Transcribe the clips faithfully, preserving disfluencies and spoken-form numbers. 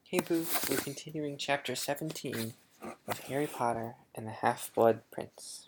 Hey Boo, we're continuing chapter seventeen of Harry Potter and the Half-Blood Prince.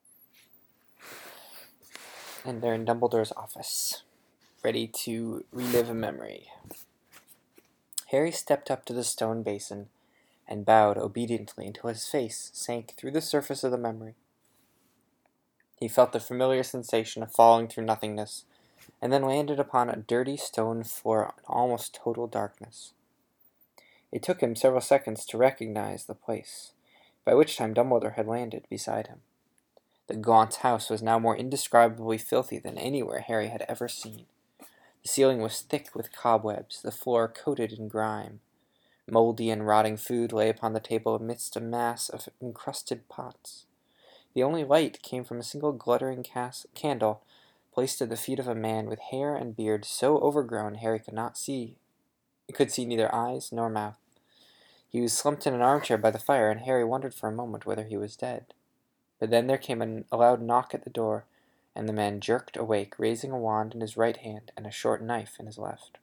And they're in Dumbledore's office, ready to relive a memory. Harry stepped up to the stone basin and bowed obediently until his face sank through the surface of the memory. He felt the familiar sensation of falling through nothingness, and then landed upon a dirty stone floor in almost total darkness. It took him several seconds to recognize the place, by which time Dumbledore had landed beside him. The gaunt house was now more indescribably filthy than anywhere Harry had ever seen. The ceiling was thick with cobwebs, the floor coated in grime. Moldy and rotting food lay upon the table amidst a mass of encrusted pots. The only light came from a single glittering cas- candle placed at the feet of a man with hair and beard so overgrown Harry could not see, could see neither eyes nor mouth. He was slumped in an armchair by the fire, and Harry wondered for a moment whether he was dead. But then there came a loud knock at the door, and the man jerked awake, raising a wand in his right hand and a short knife in his left.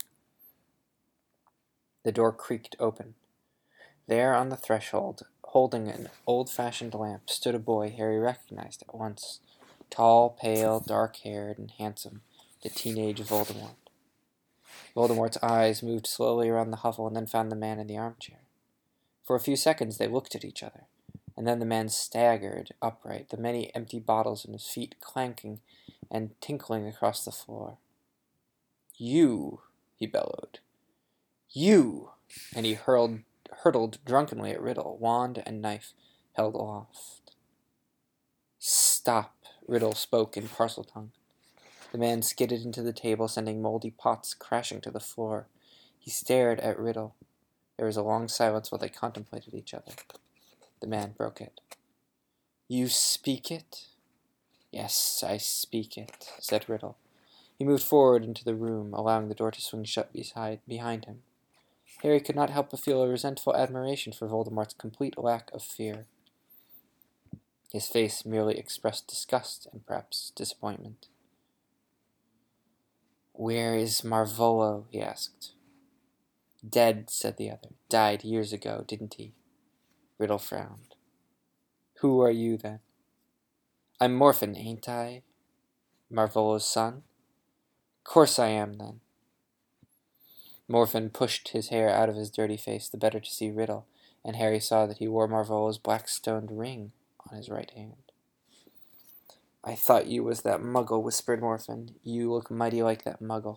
The door creaked open. There on the threshold, holding an old-fashioned lamp, stood a boy Harry recognized at once. Tall, pale, dark-haired, and handsome, the teenage Voldemort. Voldemort's eyes moved slowly around the hovel and then found the man in the armchair. For a few seconds they looked at each other, and then the man staggered upright, the many empty bottles in his feet clanking and tinkling across the floor. "You!" he bellowed. "You!" And he hurled, hurtled drunkenly at Riddle, wand and knife held aloft. "Stop!" Riddle spoke in Parseltongue. The man skidded into the table, sending moldy pots crashing to the floor. He stared at Riddle. There was a long silence while they contemplated each other. The man broke it. "You speak it?" "Yes, I speak it," said Riddle. He moved forward into the room, allowing the door to swing shut beside, behind him. Harry could not help but feel a resentful admiration for Voldemort's complete lack of fear. His face merely expressed disgust and perhaps disappointment. "Where is Marvolo?" he asked. "Dead," said the other. "Died years ago, didn't he?" Riddle frowned. "Who are you, then?" "I'm Morphin, ain't I? Marvolo's son?" "Course I am, then." Morphin pushed his hair out of his dirty face, the better to see Riddle, and Harry saw that he wore Marvolo's black-stoned ring on his right hand. "I thought you was that muggle," whispered Morphin. "You look mighty like that muggle."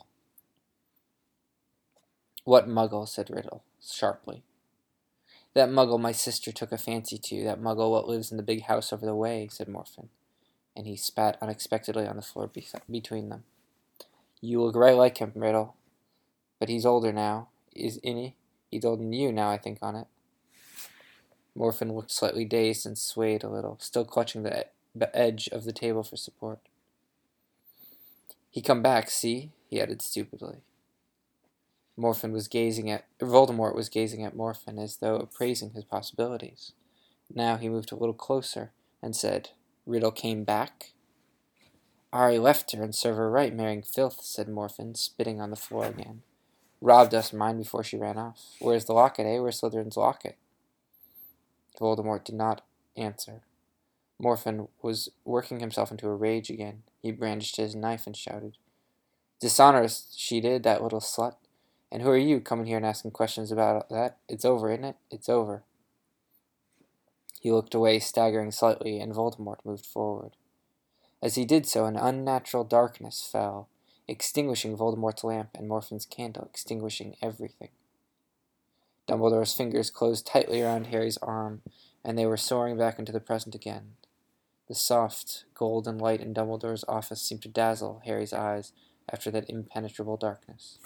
"What muggle?" said Riddle, sharply. "That muggle my sister took a fancy to, that muggle what lives in the big house over the way," said Morphin, and he spat unexpectedly on the floor be- between them. "You look right like him, Riddle. But he's older now, is he? He's older than you now, I think on it." Morphin looked slightly dazed and swayed a little, still clutching the edge of the table for support. "He come back, see?" he added stupidly. Morphin was gazing at Voldemort was gazing at Morphin as though appraising his possibilities. Now he moved a little closer and said, "Riddle came back?" "Ari left her and serve her right, marrying filth," said Morphin, spitting on the floor again. "Robbed us mine before she ran off. Where's the locket, eh? Where's Slytherin's locket?" Voldemort did not answer. Morphin was working himself into a rage again. He brandished his knife and shouted, "Dishonor us, she did, that little slut. And who are you, coming here and asking questions about that? It's over, isn't it? It's over." He looked away, staggering slightly, and Voldemort moved forward. As he did so, an unnatural darkness fell, extinguishing Voldemort's lamp and Morphin's candle, extinguishing everything. Dumbledore's fingers closed tightly around Harry's arm, and they were soaring back into the present again. The soft, golden light in Dumbledore's office seemed to dazzle Harry's eyes after that impenetrable darkness.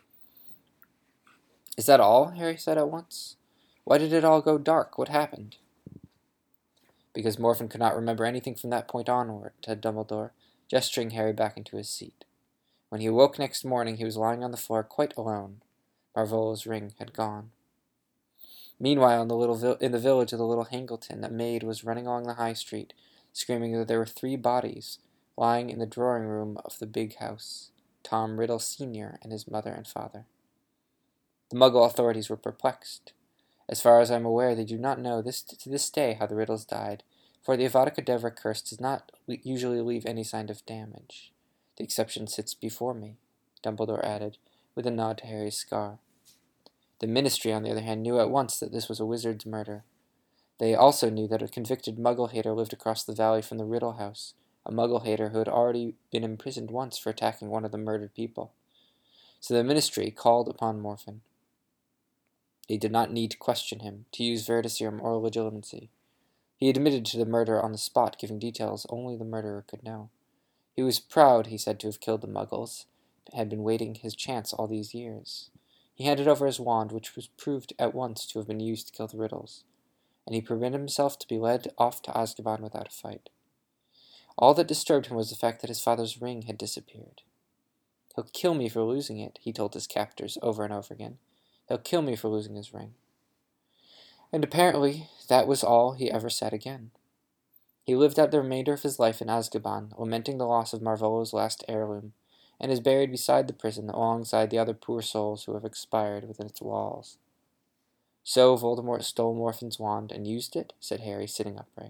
"Is that all?" Harry said at once. "Why did it all go dark? What happened?" "Because Morphin could not remember anything from that point onward," said Dumbledore, gesturing Harry back into his seat. "When he awoke next morning he was lying on the floor quite alone. Marvolo's ring had gone." Meanwhile, in the little vi- in the village of the little Hangleton, a maid was running along the high street, screaming that there were three bodies lying in the drawing-room of the big house, Tom Riddle Senior and his mother and father. The Muggle authorities were perplexed. As far as I am aware, they do not know this to this day how the Riddles died, for the Avada Kedavra curse does not usually leave any sign of damage. The exception sits before me, Dumbledore added, with a nod to Harry's scar. The Ministry, on the other hand, knew at once that this was a wizard's murder. They also knew that a convicted Muggle-hater lived across the valley from the Riddle House, a Muggle-hater who had already been imprisoned once for attacking one of the murdered people. So the Ministry called upon Morphin. They did not need to question him, to use Veritaserum or legitimacy. He admitted to the murder on the spot, giving details only the murderer could know. He was proud, he said, to have killed the Muggles, but had been waiting his chance all these years. He handed over his wand, which was proved at once to have been used to kill the Riddles, and he permitted himself to be led off to Azkaban without a fight. All that disturbed him was the fact that his father's ring had disappeared. He'll kill me for losing it, he told his captors over and over again. He'll kill me for losing his ring. And apparently that was all he ever said again. He lived out the remainder of his life in Azkaban, lamenting the loss of Marvolo's last heirloom, and is buried beside the prison alongside the other poor souls who have expired within its walls. So Voldemort stole Morphin's wand and used it, said Harry, sitting upright.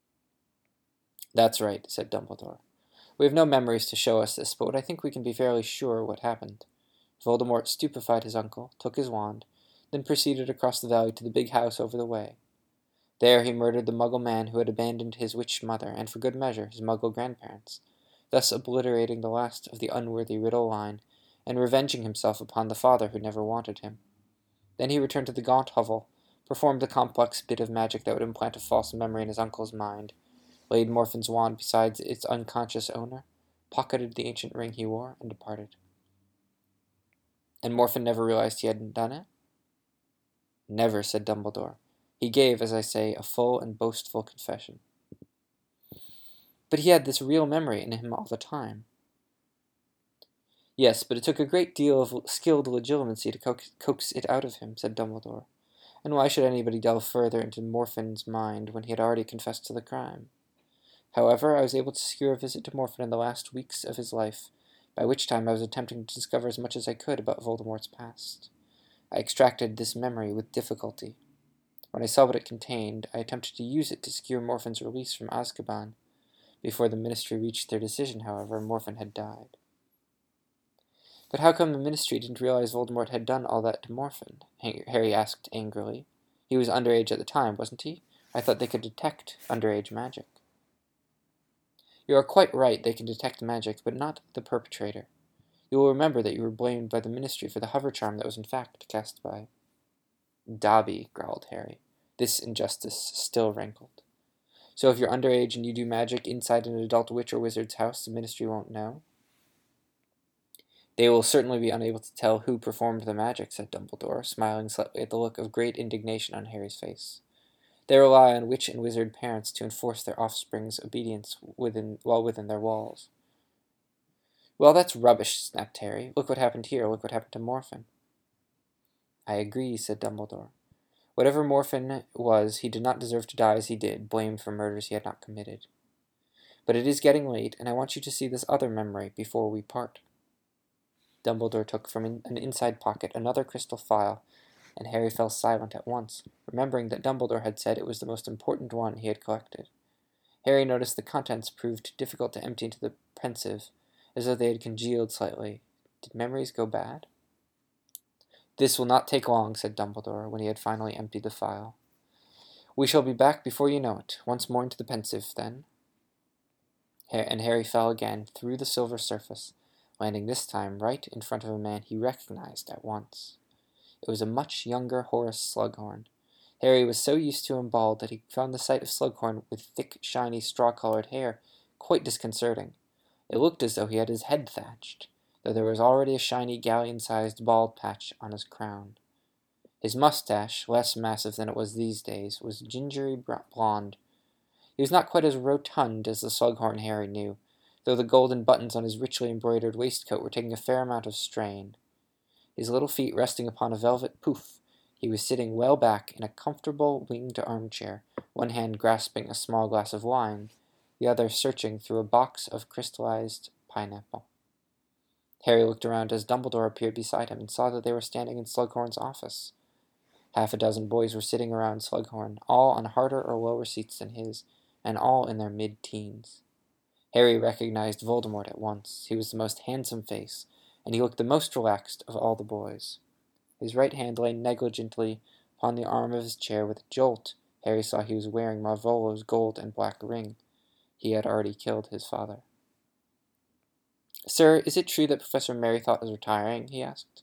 That's right, said Dumbledore. We have no memories to show us this, but I think we can be fairly sure what happened. Voldemort stupefied his uncle, took his wand, then proceeded across the valley to the big house over the way. There he murdered the Muggle man who had abandoned his witch mother, and for good measure his Muggle grandparents, thus obliterating the last of the unworthy Riddle line, and revenging himself upon the father who never wanted him. Then he returned to the Gaunt hovel, performed the complex bit of magic that would implant a false memory in his uncle's mind, laid Morphin's wand beside its unconscious owner, pocketed the ancient ring he wore, and departed. And Morphin never realized he hadn't done it? Never, said Dumbledore. He gave, as I say, a full and boastful confession. But he had this real memory in him all the time. Yes, but it took a great deal of skilled legitimacy to coax, coax it out of him, said Dumbledore. And why should anybody delve further into Morphin's mind when he had already confessed to the crime? However, I was able to secure a visit to Morphin in the last weeks of his life, by which time I was attempting to discover as much as I could about Voldemort's past. I extracted this memory with difficulty. When I saw what it contained, I attempted to use it to secure Morphin's release from Azkaban. Before the Ministry reached their decision, however, Morphin had died. But how come the Ministry didn't realize Voldemort had done all that to Morphin? Harry asked angrily. He was underage at the time, wasn't he? I thought they could detect underage magic. You are quite right, they can detect magic, but not the perpetrator. You will remember that you were blamed by the Ministry for the hover charm that was in fact cast by... Dobby, growled Harry. This injustice still rankled. So if you're underage and you do magic inside an adult witch or wizard's house, the Ministry won't know? They will certainly be unable to tell who performed the magic, said Dumbledore, smiling slightly at the look of great indignation on Harry's face. They rely on witch and wizard parents to enforce their offspring's obedience within, while within their walls. Well, that's rubbish, snapped Harry. Look what happened here. Look what happened to Morphin. I agree, said Dumbledore. Whatever Morphin was, he did not deserve to die as he did, blamed for murders he had not committed. But it is getting late, and I want you to see this other memory before we part. Dumbledore took from an inside pocket another crystal phial, and Harry fell silent at once, remembering that Dumbledore had said it was the most important one he had collected. Harry noticed the contents proved difficult to empty into the Pensieve, as though they had congealed slightly. Did memories go bad? This will not take long, said Dumbledore, when he had finally emptied the phial. We shall be back before you know it. Once more into the Pensieve, then. And Harry fell again through the silver surface, landing this time right in front of a man he recognized at once. It was a much younger Horace Slughorn. Harry was so used to him bald that he found the sight of Slughorn with thick, shiny, straw-colored hair quite disconcerting. It looked as though he had his head thatched, though there was already a shiny, galleon-sized bald patch on his crown. His mustache, less massive than it was these days, was gingery blonde. He was not quite as rotund as the Slughorn Harry knew, though the golden buttons on his richly embroidered waistcoat were taking a fair amount of strain. His little feet resting upon a velvet pouf, he was sitting well back in a comfortable winged armchair, one hand grasping a small glass of wine, the other searching through a box of crystallized pineapple. Harry looked around as Dumbledore appeared beside him and saw that they were standing in Slughorn's office. Half a dozen boys were sitting around Slughorn, all on harder or lower seats than his, and all in their mid-teens. Harry recognized Voldemort at once. He was the most handsome face, and he looked the most relaxed of all the boys. His right hand lay negligently upon the arm of his chair. With a jolt, Harry saw he was wearing Marvolo's gold and black ring. He had already killed his father. "Sir, is it true that Professor Merrythought is retiring?" he asked.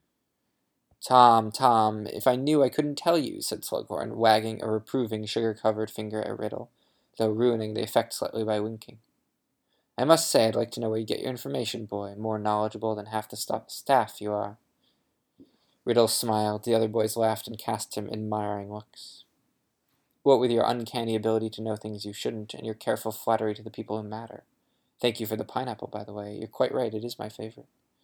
"Tom, Tom, if I knew I couldn't tell you," said Slughorn, wagging a reproving sugar-covered finger at Riddle, though ruining the effect slightly by winking. "I must say I'd like to know where you get your information, boy. More knowledgeable than half the staff you are." Riddle smiled. The other boys laughed and cast him admiring looks. "What with your uncanny ability to know things you shouldn't, and your careful flattery to the people who matter. Thank you for the pineapple, by the way. You're quite right, it is my favorite."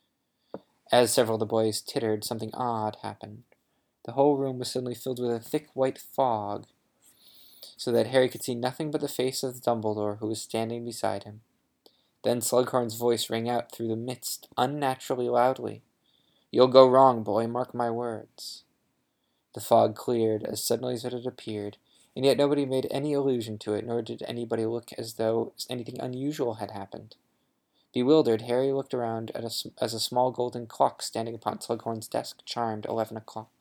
As several of the boys tittered, something odd happened. The whole room was suddenly filled with a thick white fog, so that Harry could see nothing but the face of Dumbledore, who was standing beside him. Then Slughorn's voice rang out through the mist, unnaturally loudly. "You'll go wrong, boy, mark my words." The fog cleared as suddenly as it had appeared, and yet nobody made any allusion to it, nor did anybody look as though anything unusual had happened. Bewildered, Harry looked around at a, as a small golden clock standing upon Slughorn's desk chimed eleven o'clock.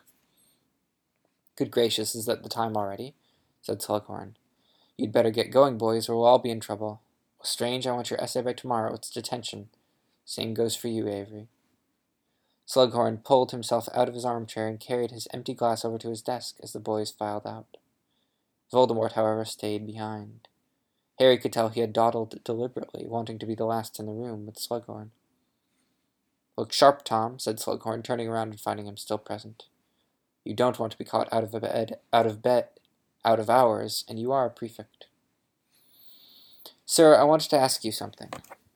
"Good gracious, is that the time already?" said Slughorn. "You'd better get going, boys, or we'll all be in trouble. Strange, I want your essay by tomorrow. It's detention. Same goes for you, Avery." Slughorn pulled himself out of his armchair and carried his empty glass over to his desk as the boys filed out. Voldemort, however, stayed behind. Harry could tell he had dawdled deliberately, wanting to be the last in the room with Slughorn. "Look sharp, Tom," said Slughorn, turning around and finding him still present. "You don't want to be caught out of bed, out of bed, out of hours, and you are a prefect." "Sir, I wanted to ask you something."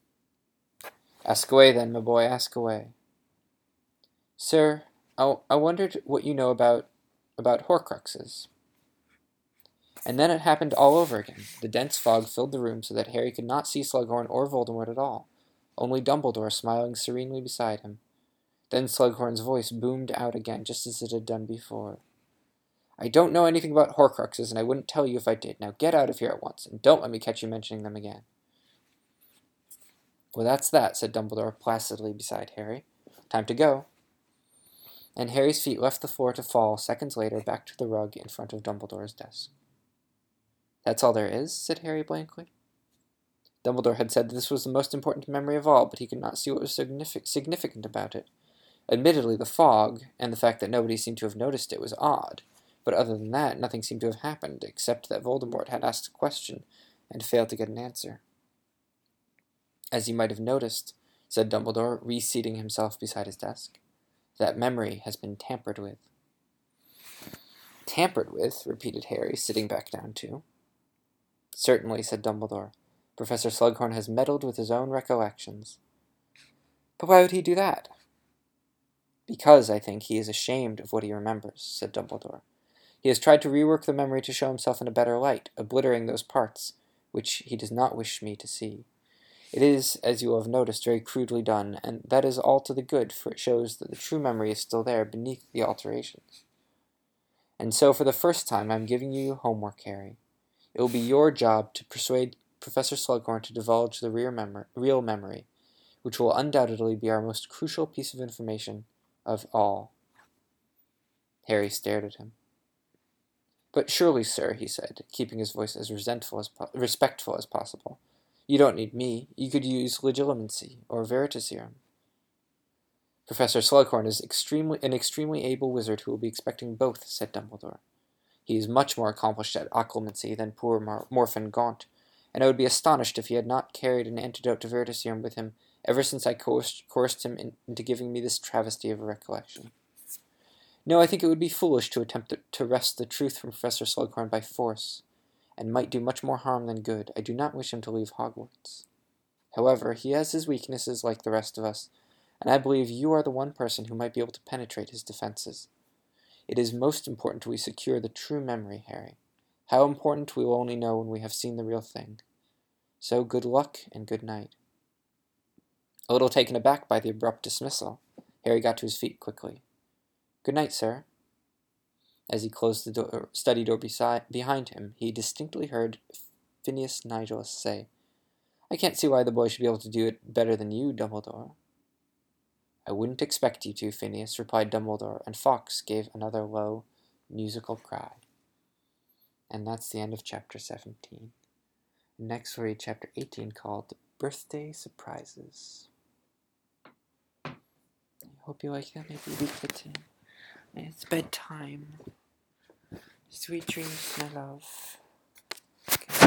"Ask away, then, my boy, ask away." "Sir, I, I wondered what you know about, about Horcruxes." And then it happened all over again. The dense fog filled the room so that Harry could not see Slughorn or Voldemort at all, only Dumbledore smiling serenely beside him. Then Slughorn's voice boomed out again, just as it had done before. "I don't know anything about Horcruxes, and I wouldn't tell you if I did. Now get out of here at once, and don't let me catch you mentioning them again." "Well, that's that," said Dumbledore placidly beside Harry. "Time to go." And Harry's feet left the floor to fall, seconds later, back to the rug in front of Dumbledore's desk. "That's all there is?" said Harry blankly. Dumbledore had said that this was the most important memory of all, but he could not see what was signific significant about it. Admittedly, the fog, and the fact that nobody seemed to have noticed it, was odd, but other than that, nothing seemed to have happened, except that Voldemort had asked a question and failed to get an answer. "As you might have noticed," said Dumbledore, reseating himself beside his desk, "that memory has been tampered with." "Tampered with?" repeated Harry, sitting back down too. "Certainly," said Dumbledore. "Professor Slughorn has meddled with his own recollections." "But why would he do that?" "Because, I think, he is ashamed of what he remembers," said Dumbledore. "He has tried to rework the memory to show himself in a better light, obliterating those parts which he does not wish me to see. It is, as you will have noticed, very crudely done, and that is all to the good, for it shows that the true memory is still there beneath the alterations. And so, for the first time, I am giving you homework, Harry. It will be your job to persuade Professor Slughorn to divulge the real memory, real memory, which will undoubtedly be our most crucial piece of information of all." Harry stared at him. "But surely, sir," he said, keeping his voice as resentful as po respectful as possible, "you don't need me. You could use legilimency or veritaserum." "Professor Slughorn is extremely an extremely able wizard who will be expecting both," said Dumbledore. "He is much more accomplished at occlumency than poor Mor Morphin Gaunt, and I would be astonished if he had not carried an antidote to veritaserum with him ever since I coerced, coerced him in, into giving me this travesty of a recollection. No, I think it would be foolish to attempt to wrest the truth from Professor Slughorn by force, and might do much more harm than good. I do not wish him to leave Hogwarts. However, he has his weaknesses like the rest of us, and I believe you are the one person who might be able to penetrate his defenses. It is most important we secure the true memory, Harry. How important we will only know when we have seen the real thing. So good luck and good night." A little taken aback by the abrupt dismissal, Harry got to his feet quickly. "Good night, sir." As he closed the door, study door beside, behind him, he distinctly heard Phineas Nigel say, "I can't see why the boy should be able to do it better than you, Dumbledore." "I wouldn't expect you to, Phineas," replied Dumbledore, and Fawkes gave another low, musical cry. And that's the end of chapter seventeen. Next we'll read chapter eighteen, called Birthday Surprises. I hope you like that. Maybe read it in. It's bedtime. Sweet dreams, my love. Okay.